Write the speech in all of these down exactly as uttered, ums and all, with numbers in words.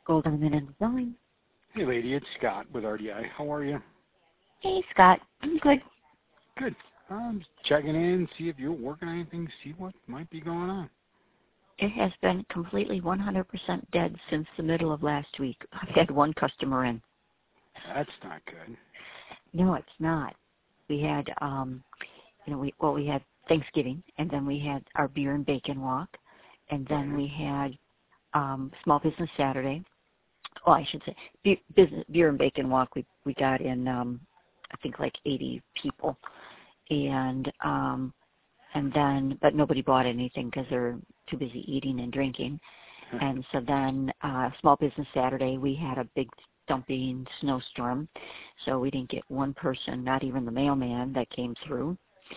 Gold Diamond Design. Hey, lady, it's Scott with R D I. How are you? Hey, Scott. I'm good. Good. I'm just checking in, see if you're working on anything, see what might be going on. It has been completely one hundred percent dead since the middle of last week. I've had one customer in. That's not good. No, it's not. We had, um, you know, we well, we had Thanksgiving, and then we had our beer and bacon walk, and then Right. we had um, Small Business Saturday. Oh, I should say beer, business, beer and bacon walk. We we got in, um, I think, like eighty people, and um, and then, but nobody bought anything because they're too busy eating and drinking. And so then, uh, Small Business Saturday, we had a big dumping snowstorm, so we didn't get one person, not even the mailman that came through.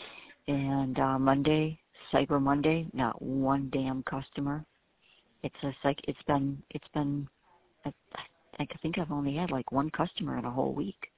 And uh, Monday, Cyber Monday, not one damn customer. It's just like it's been, it's been. I, I think I've only had like one customer in a whole week.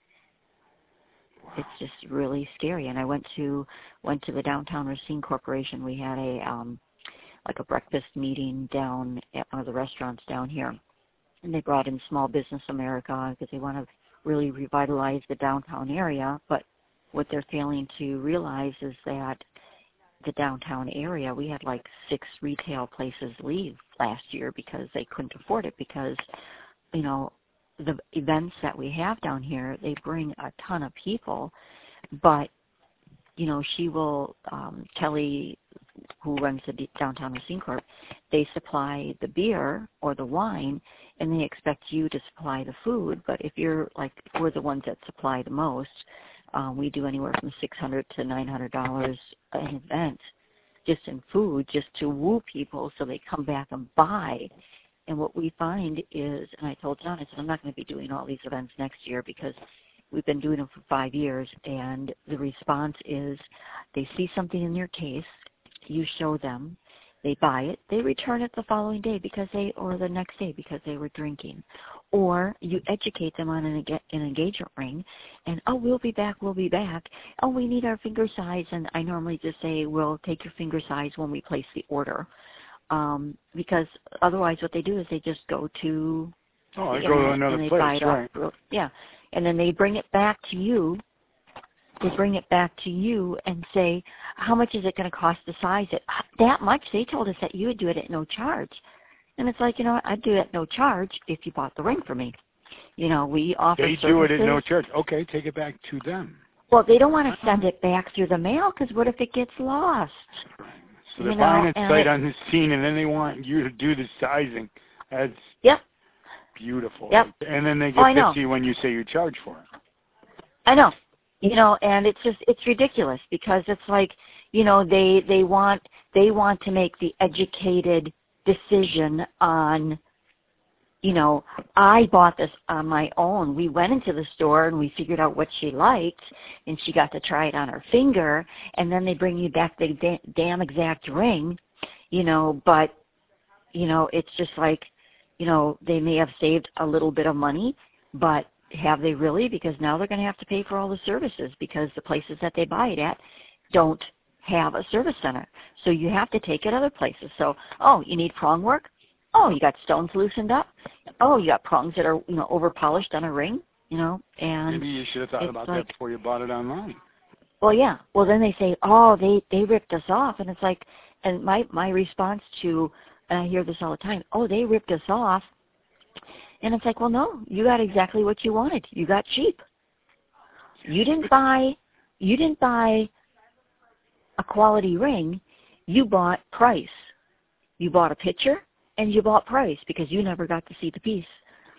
Wow. It's just really scary. And I went to went to the Downtown Racine Corporation. We had a um, like a breakfast meeting down at one of the restaurants down here. And they brought in Small Business America because they want to really revitalize the downtown area. But what they're failing to realize is that the downtown area, we had like six retail places leave last year because they couldn't afford it because, you know, the events that we have down here, they bring a ton of people. But, you know, she will, um, Kelly, who runs the Downtown Racine Corp, they supply the beer or the wine, and they expect you to supply the food. But if you're like, we're the ones that supply the most, um, we do anywhere from six hundred dollars to nine hundred dollars an event just in food, just to woo people so they come back and buy. And what we find is, and I told John, I said, I'm not going to be doing all these events next year because we've been doing them for five years, and the response is they see something in your case, you show them, they buy it, they return it the following day because they, or the next day because they were drinking. Or you educate them on an, an engagement ring, and, oh, we'll be back, we'll be back. Oh, we need our finger size, and I normally just say, we'll take your finger size when we place the order. Um, because otherwise what they do is they just go to Oh, I the go to internet another and they place, buy it right. off. Yeah, and then they bring it back to you. They bring it back to you and say, how much is it going to cost to size it? That much? They told us that you would do it at no charge. And it's like, you know what, I'd do it at no charge if you bought the ring for me. You know, we offer They services. do it at no charge. Okay, take it back to them. Well, they don't want to send it back through the mail because what if it gets lost? So they're you buying know, it and sight it, on the scene, and then they want you to do the sizing. That's yep. beautiful. Yep. And then they Oh, I get know. pissy when you say you charge for it. I know. You know, and it's just, it's ridiculous because it's like, you know, they, they want, they want to make the educated decision on, you know, I bought this on my own. We went into the store and we figured out what she liked, and she got to try it on her finger, and then they bring you back the da- damn exact ring, you know, but, you know, it's just like, you know, they may have saved a little bit of money, but have they really? Because now they're going to have to pay for all the services because the places that they buy it at don't have a service center. So you have to take it other places. So, oh, you need prong work? Oh, you got stones loosened up? Oh, you got prongs that are, you know, over polished on a ring, you know, and maybe you should have thought about like, that before you bought it online. Well, yeah. Well, then they say, oh, they, they ripped us off. And it's like, and my, my response to, and I hear this all the time, oh, they ripped us off. And it's like, well, no, you got exactly what you wanted. You got cheap. You didn't buy, you didn't buy a quality ring. You bought price. You bought a picture and you bought price because you never got to see the piece.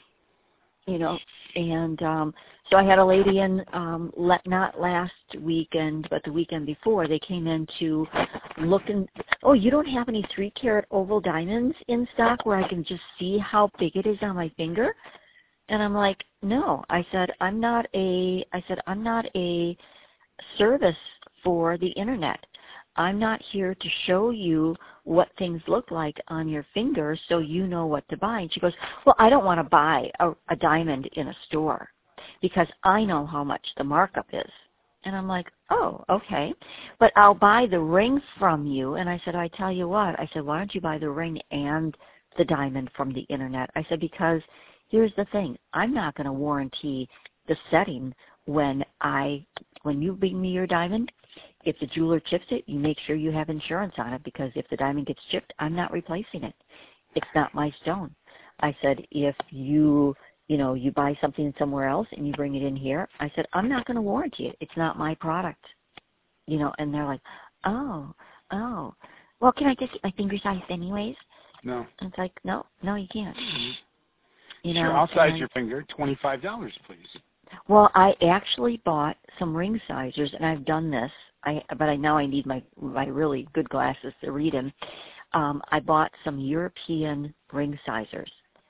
You know, and um, so I had a lady in, um, let, not last weekend, but the weekend before, they came in to look and, oh, you don't have any three-carat oval diamonds in stock where I can just see how big it is on my finger? And I'm like, no. I said, I'm not a, I said, I'm not a service for the internet. I'm not here to show you what things look like on your finger so you know what to buy. And she goes, well, I don't want to buy a, a diamond in a store because I know how much the markup is. And I'm like, oh, okay. But I'll buy the ring from you. And I said, I tell you what. I said, why don't you buy the ring and the diamond from the internet. I said, because here's the thing. I'm not going to warranty the setting when I, when you bring me your diamond. If the jeweler chips it, you make sure you have insurance on it, because if the diamond gets chipped, I'm not replacing it. It's not my stone. I said, if you, you know, you buy something somewhere else and you bring it in here, I said, I'm not going to warranty it. It's not my product. You know, and they're like, oh, oh. Well, can I just get my finger size anyways? No. And it's like, no, no, you can't. Mm-hmm. You know, sure, I'll size and, your finger. twenty-five dollars, please. Well, I actually bought some ring sizers, and I've done this, I, but I now I need my, my really good glasses to read them. Um, I bought some European ring sizers.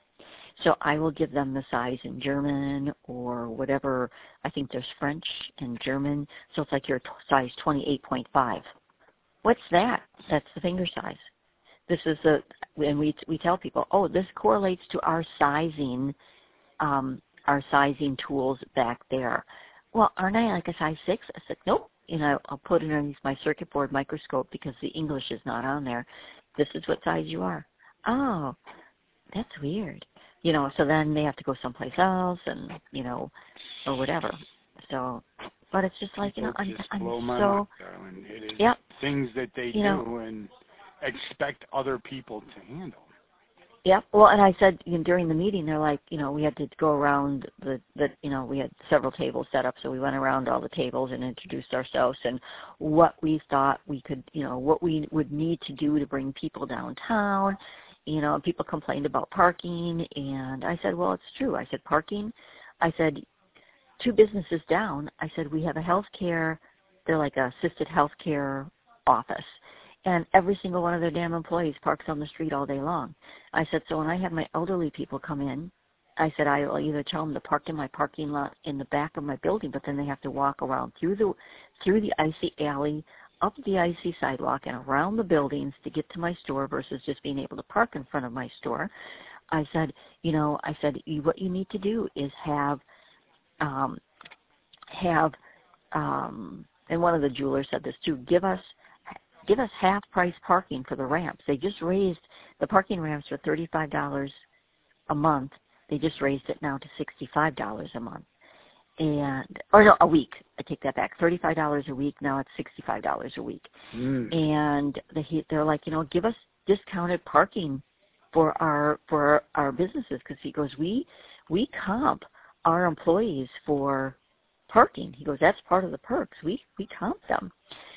So I will give them the size in German or whatever. I think there's French and German. So it's like your t- size twenty-eight point five. What's that? That's the finger size. This is the, and we we tell people, oh, this correlates to our sizing, um, our sizing tools back there. Well, aren't I like a size six? I said, nope. You know, I'll put it underneath my circuit board microscope because the English is not on there. This is what size you are. Oh, that's weird. You know, so then they have to go someplace else and, you know, or whatever. So, but it's just like, you know, I'm, I'm blow my so, mind, darling. It is yep. things that they you do know, and expect other people to handle. Yep. Well, and I said, you know, during the meeting, they're like, you know, we had to go around the, the, you know, we had several tables set up, so we went around all the tables and introduced ourselves and what we thought we could, you know, what we would need to do to bring people downtown. You know, people complained about parking, and I said, well, it's true. I said, parking. I said, two businesses down, I said, we have a healthcare, they're like a assisted healthcare office. And every single one of their damn employees parks on the street all day long. I said, so when I have my elderly people come in, I said, I will either tell them to park in my parking lot in the back of my building, but then they have to walk around through the through the icy alley, up the icy sidewalk, and around the buildings to get to my store versus just being able to park in front of my store. I said, you know, I said, what you need to do is have, um, have, um, and one of the jewelers said this too, give us, give us half price parking for the ramps. They just raised the parking ramps for thirty-five dollars a month. They just raised it now to sixty-five dollars a month. And, or no, a week. I take that back. thirty-five dollars a week. Now it's sixty-five dollars a week. Mm. And they, they're like, you know, give us discounted parking for our, for our businesses. Cause he goes, we, we comp our employees for parking. He goes, that's part of the perks. We, we comp them.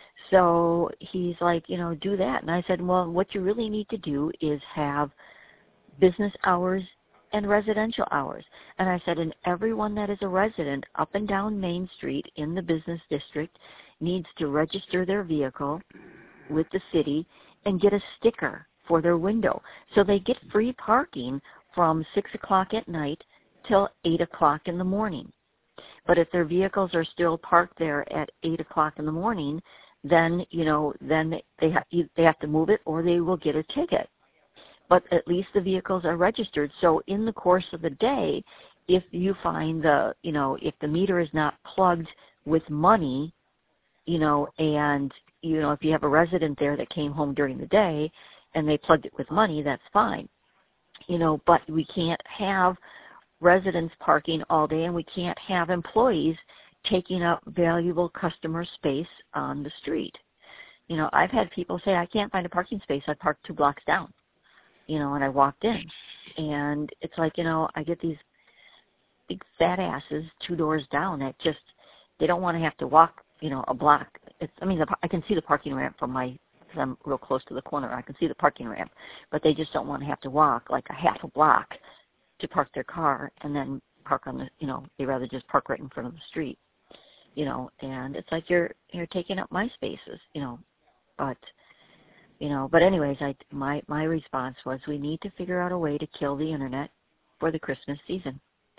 So he's like, you know, do that. And I said, well, what you really need to do is have business hours and residential hours. And I said, and everyone that is a resident up and down Main Street in the business district needs to register their vehicle with the city and get a sticker for their window. So they get free parking from six o'clock at night till eight o'clock in the morning. But if their vehicles are still parked there at eight o'clock in the morning, then, you know, then they, ha- they have to move it or they will get a ticket. But at least the vehicles are registered. So in the course of the day, if you find the, you know, if the meter is not plugged with money, you know, and, you know, if you have a resident there that came home during the day and they plugged it with money, that's fine. You know, but we can't have residents parking all day and we can't have employees taking up valuable customer space on the street. You know, I've had people say, I can't find a parking space. I parked two blocks down, you know, and I walked in. And it's like, you know, I get these big fat asses two doors down that just, they don't want to have to walk, you know, a block. It's, I mean, the, I can see the parking ramp from my, because I'm real close to the corner. I can see the parking ramp, but they just don't want to have to walk like a half a block to park their car and then park on the, you know, they rather just park right in front of the street. You know, and it's like you're you're taking up my spaces, you know, but you know, but anyways, I my my response was we need to figure out a way to kill the internet for the Christmas season.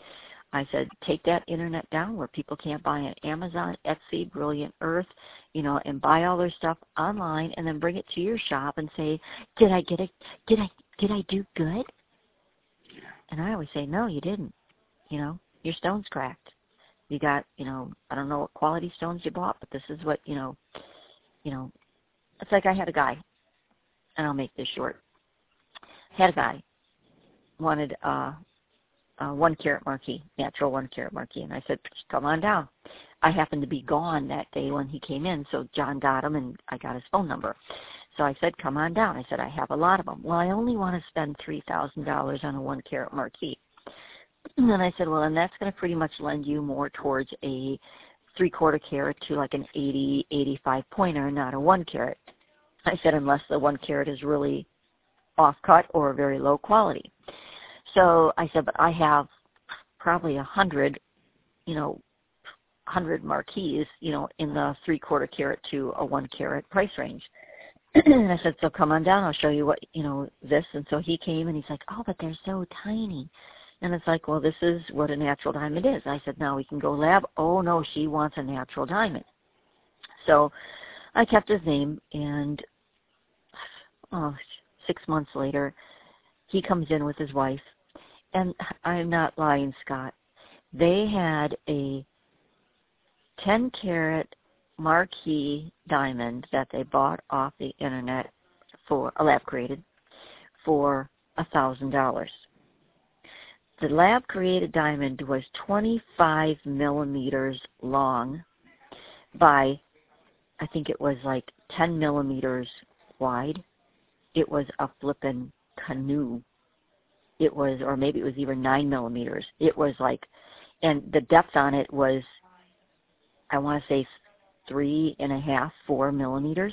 I said take that internet down where people can't buy on Amazon, Etsy, Brilliant Earth, you know, and buy all their stuff online, and then bring it to your shop and say, did I get it? Did I did I do good? And I always say, no, you didn't. You know, your stone's cracked. You got, you know, I don't know what quality stones you bought, but this is what, you know, you know, it's like I had a guy, and I'll make this short. I had a guy, wanted uh, a one carat marquee, natural one carat marquee, and I said, come on down. I happened to be gone that day when he came in, so John got him, and I got his phone number. So I said, come on down. I said, I have a lot of them. Well, I only want to spend three thousand dollars on a one carat marquee. And then I said, well, and that's going to pretty much lend you more towards a three-quarter carat to like an eighty, eighty-five pointer, not a one carat. I said, unless the one carat is really off-cut or very low quality. So I said, but I have probably a hundred, you know, hundred marquees, you know, in the three-quarter carat to a one carat price range. And I said, so come on down, I'll show you what, you know, this. And so he came and he's like, oh, but they're so tiny. And it's like, well, this is what a natural diamond is. I said, now we can go lab. Oh, no, she wants a natural diamond. So I kept his name, and oh, six months later, he comes in with his wife. And I'm not lying, Scott. They had a ten carat marquee diamond that they bought off the internet for a lab created for a thousand dollars. The lab created diamond was twenty-five millimeters long by, I think it was like ten millimeters wide. It was a flippin' canoe. It was, or maybe it was even nine millimeters. It was like, and the depth on it was, I want to say three and a half, four millimeters.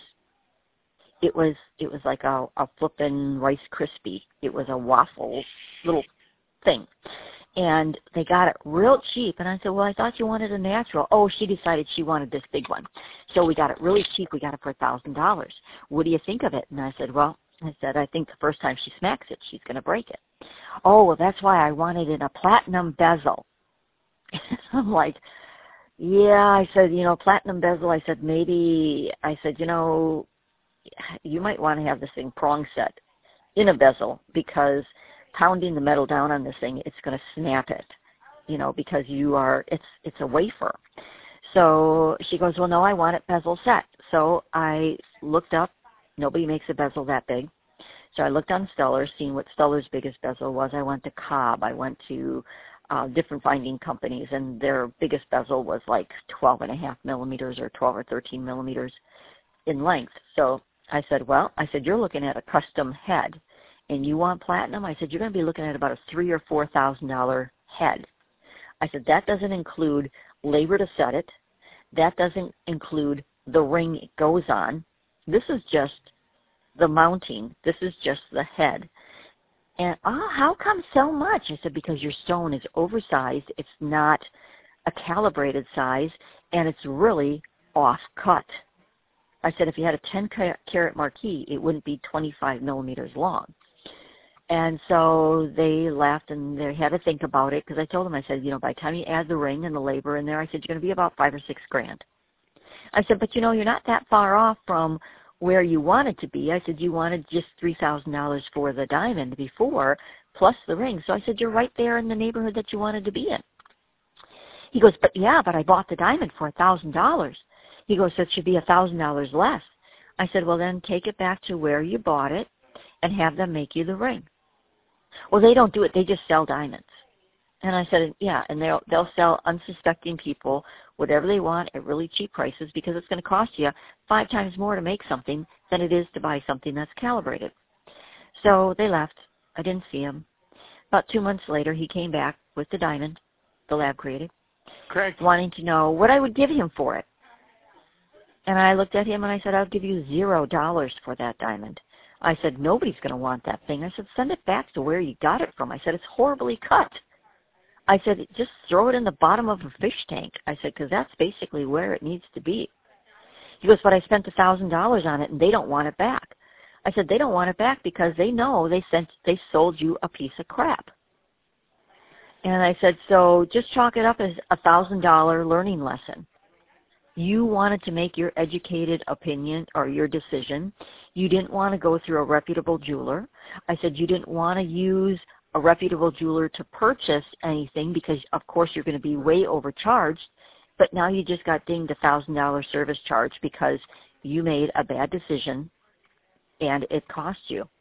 It was, it was like a, a flippin' Rice Krispie. It was a waffle little thing. And they got it real cheap. And I said, well, I thought you wanted a natural. Oh, she decided she wanted this big one. So we got it really cheap. We got it for a thousand dollars. What do you think of it? And I said, well, I said, I think the first time she smacks it, she's going to break it. Oh, well, that's why I wanted it in a platinum bezel. I'm like, yeah, I said, you know, platinum bezel. I said, maybe, I said, you know, you might want to have this thing prong set in a bezel, because pounding the metal down on this thing, it's going to snap it, you know, because you are, it's it's a wafer. So she goes, well, no, I want it bezel set. So I looked up. Nobody makes a bezel that big. So I looked on Stellar, seeing what Stellar's biggest bezel was. I went to Cobb. I went to uh, different finding companies, and their biggest bezel was like twelve and a half millimeters or twelve or thirteen millimeters in length. So I said, well, I said, you're looking at a custom head, and you want platinum? I said, you're going to be looking at about a three or four thousand dollar head. I said, that doesn't include labor to set it. That doesn't include the ring it goes on. This is just the mounting. This is just the head. And, oh, how come so much? I said, because your stone is oversized. It's not a calibrated size, and it's really off-cut. I said, if you had a ten carat marquee, it wouldn't be twenty-five millimeters long. And so they laughed, and they had to think about it, because I told them, I said, you know, by the time you add the ring and the labor in there, I said, you're going to be about five or six grand. I said, but, you know, you're not that far off from where you wanted to be. I said, you wanted just three thousand dollars for the diamond before, plus the ring. So I said, you're right there in the neighborhood that you wanted to be in. He goes, but yeah, but I bought the diamond for one thousand dollars. He goes, so it should be one thousand dollars less. I said, well, then take it back to where you bought it and have them make you the ring. Well, they don't do it. They just sell diamonds. And I said, yeah, and they'll, they'll sell unsuspecting people whatever they want at really cheap prices, because it's going to cost you five times more to make something than it is to buy something that's calibrated. So they left. I didn't see him. About two months later, he came back with the diamond, the lab created, Correct. wanting to know what I would give him for it. And I looked at him and I said, I'll give you zero dollars for that diamond. I said, nobody's going to want that thing. I said, send it back to where you got it from. I said, it's horribly cut. I said, just throw it in the bottom of a fish tank. I said, because that's basically where it needs to be. He goes, but I spent one thousand dollars on it, and they don't want it back. I said, they don't want it back because they know they sent, they sold you a piece of crap. And I said, so just chalk it up as a one thousand dollar learning lesson. You wanted to make your educated opinion or your decision. You didn't want to go through a reputable jeweler. I said, you didn't want to use a reputable jeweler to purchase anything because, of course, you're going to be way overcharged, but now you just got dinged a one thousand dollar service charge because you made a bad decision and it cost you.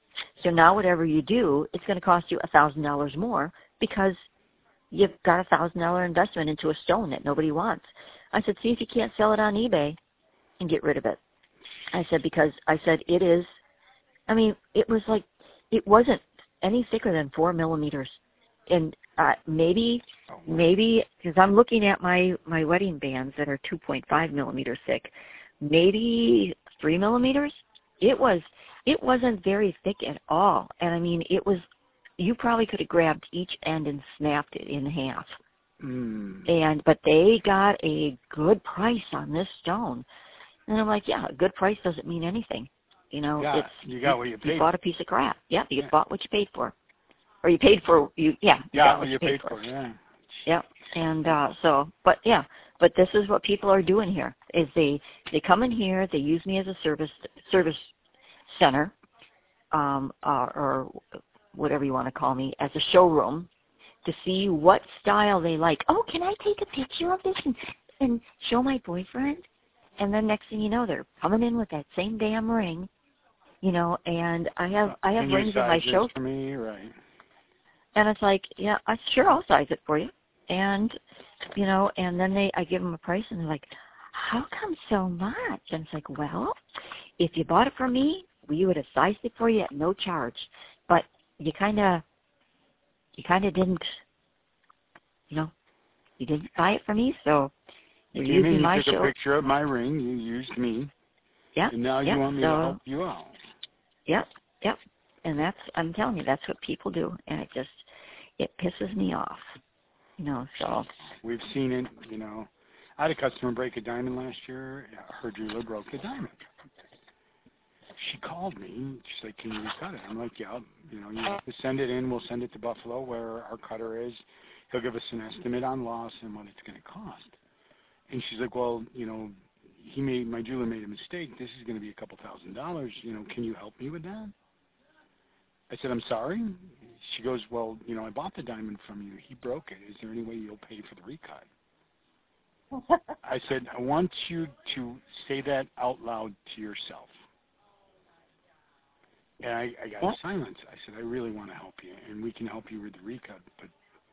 So now whatever you do, it's going to cost you one thousand dollars more because you've got a one thousand dollars investment into a stone that nobody wants. I said, see if you can't sell it on eBay and get rid of it. I said, because I said it is, I mean, it was like, it wasn't any thicker than four millimeters. And uh, maybe, maybe, because I'm looking at my, my wedding bands that are two point five millimeters thick, maybe three millimeters. It was, it wasn't very thick at all. And I mean, it was, you probably could have grabbed each end and snapped it in half. Mm. And, but they got a good price on this stone. And I'm like, yeah, a good price doesn't mean anything. You know, yeah, it's, you got what you paid. You bought a piece of crap. Yeah, you yeah. bought what you paid for. Or you paid for, you, yeah. You yeah, got what you paid, paid for. for, yeah. Yep. And uh, so, but yeah, but this is what people are doing here, is they, they come in here, they use me as a service, service center, um, uh, or whatever you want to call me, as a showroom to see what style they like. Oh, can I take a picture of this and, and show my boyfriend? And then next thing you know, they're coming in with that same damn ring, you know, and I have, I have Can rings in my show. For me, right. And it's like, yeah, I sure I'll size it for you. And, you know, and then they, I give them a price and they're like, how come so much? And it's like, well, if you bought it from me, we would have sized it for you at no charge. But you kind of, you kind of didn't, you know, you didn't buy it from me, so you you're came using in, my you took show. a picture of my ring, you used me, yeah, and now yeah, you want me so, to help you out. Yep, yep. And that's, I'm telling you, that's what people do, and it just, it pisses me off, you know, so. We've seen it, you know. I had a customer break a diamond last year. Her jeweler broke the diamond. She called me. She's like, can you recut it? I'm like, yeah, you know, you have to send it in. We'll send it to Buffalo where our cutter is. He'll give us an estimate on loss and what it's going to cost. And she's like, well, you know, he made, my jeweler made a mistake. This is going to be a couple thousand dollars. You know, can you help me with that? I said, I'm sorry. She goes, well, you know, I bought the diamond from you. He broke it. Is there any way you'll pay for the recut? I said, I want you to say that out loud to yourself. And I, I got yeah. silence. I said, I really want to help you, and we can help you with the recut, but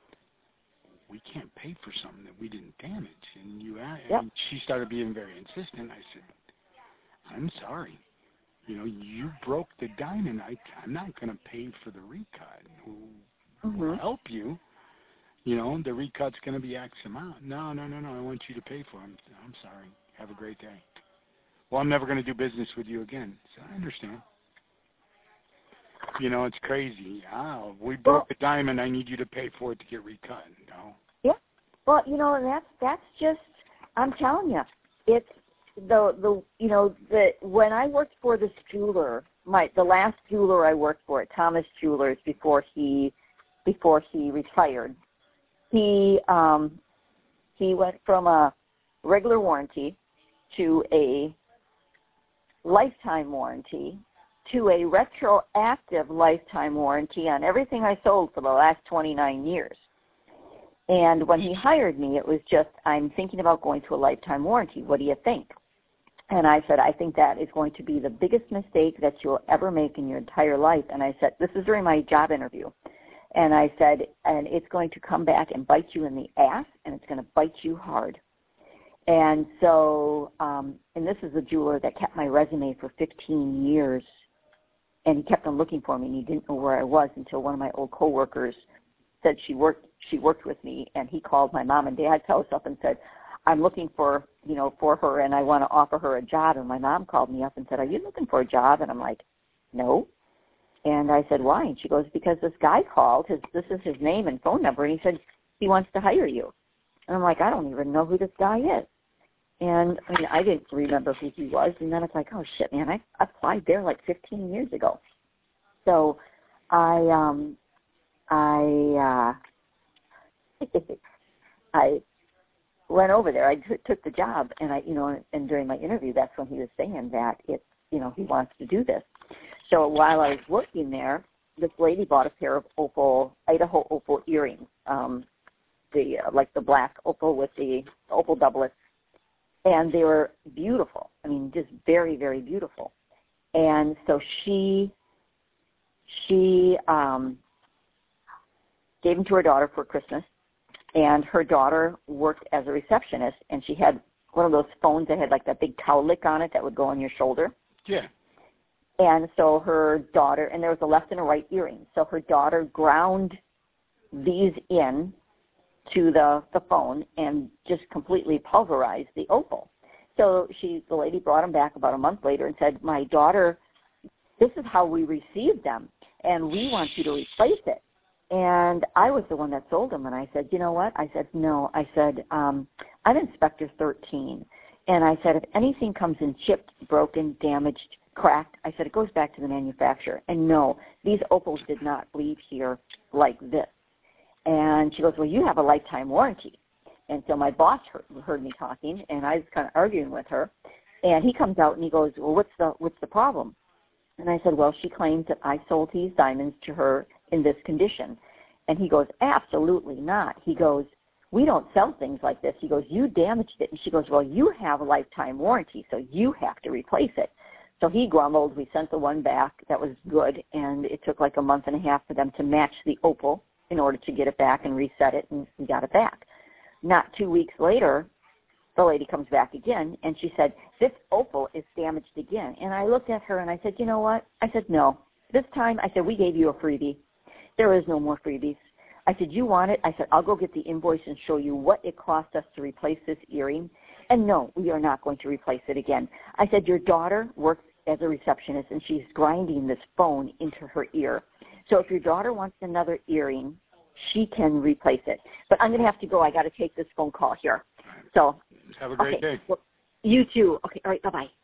we can't pay for something that we didn't damage. And you, and yep. she started being very insistent. I said, I'm sorry. You know, you broke the diamond. I, I'm not going to pay for the recut. We'll mm-hmm. help you. You know, the recut's going to be X amount. No, no, no, no. I want you to pay for it. I'm, I'm sorry. Have a great day. Well, I'm never going to do business with you again. So I understand. You know, it's crazy. Oh, we broke well, the diamond. I need you to pay for it to get recut. No. Yeah. Well, you know, that's that's just. I'm telling you, it's the the you know the when I worked for this jeweler, my the last jeweler I worked for at Thomas Jewelers before he before he retired, he um he went from a regular warranty to a lifetime warranty to a retroactive lifetime warranty on everything I sold for the last twenty-nine years. And when he hired me, it was just, I'm thinking about going to a lifetime warranty. What do you think? And I said, I think that is going to be the biggest mistake that you'll ever make in your entire life. And I said, this is during my job interview. And I said, and it's going to come back and bite you in the ass, and it's going to bite you hard. And so, um, and this is a jeweler that kept my resume for fifteen years. And he kept on looking for me, and he didn't know where I was until one of my old coworkers said she worked she worked with me, and he called my mom and dad's house up and said, I'm looking for, you know, for her, and I want to offer her a job. And my mom called me up and said, are you looking for a job? And I'm like, no. And I said, why? And she goes, because this guy called. His, this is his name and phone number, and he said he wants to hire you. And I'm like, I don't even know who this guy is. And, I mean, I didn't remember who he was. And then it's like, oh, shit, man, I, I applied there like fifteen years ago. So I um, I, uh, I went over there. I t- took the job, and, I, you know, and during my interview, that's when he was saying that, it's, you know, he wants to do this. So while I was working there, this lady bought a pair of opal, Idaho opal earrings, um, the uh, like the black opal with the opal doublets. And they were beautiful. I mean, just very, very beautiful. And so she she um, gave them to her daughter for Christmas, and her daughter worked as a receptionist, and she had one of those phones that had like that big cowlick on it that would go on your shoulder. Yeah. And so her daughter, and there was a left and a right earring, so her daughter ground these in to the, the phone and just completely pulverized the opal. So she, the lady brought them back about a month later and said, my daughter, this is how we received them, and we want you to replace it. And I was the one that sold them, and I said, you know what? I said, no. I said, um, I'm Inspector thirteen. And I said, if anything comes in chipped, broken, damaged, cracked, I said, it goes back to the manufacturer. And no, these opals did not leave here like this. And she goes, well, you have a lifetime warranty. And so my boss heard, heard me talking, and I was kind of arguing with her. And he comes out and he goes, well, what's the what's the problem? And I said, well, she claims that I sold these diamonds to her in this condition. And he goes, absolutely not. He goes, we don't sell things like this. He goes, you damaged it. And she goes, well, you have a lifetime warranty, so you have to replace it. So he grumbled. We sent the one back that was good, and it took like a month and a half for them to match the opal in order to get it back and reset it, and we got it back. Not two weeks later, the lady comes back again, and she said, this opal is damaged again. And I looked at her, and I said, you know what? I said, no. This time, I said, we gave you a freebie. There is no more freebies. I said, you want it? I said, I'll go get the invoice and show you what it cost us to replace this earring. And no, we are not going to replace it again. I said, your daughter works as a receptionist, and she's grinding this phone into her ear. So if your daughter wants another earring, she can replace it. But I'm going to have to go. I got to take this phone call here. So have a great okay. day. Well, you too. Okay. All right. Bye-bye.